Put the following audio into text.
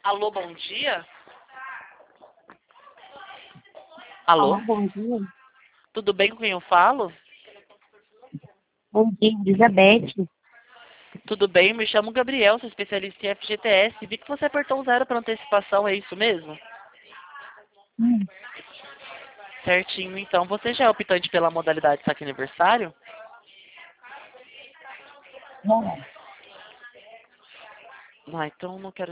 Alô, bom dia? Alô? Alô, bom dia. Tudo bem com quem eu falo? Bom dia, Elizabeth. Tudo bem, me chamo Gabriel, sou especialista em FGTS. Vi que você apertou 0 para antecipação, é isso mesmo? Hum, Certinho, então. Você já é optante pela modalidade saque aniversário? não. Ah, então não quero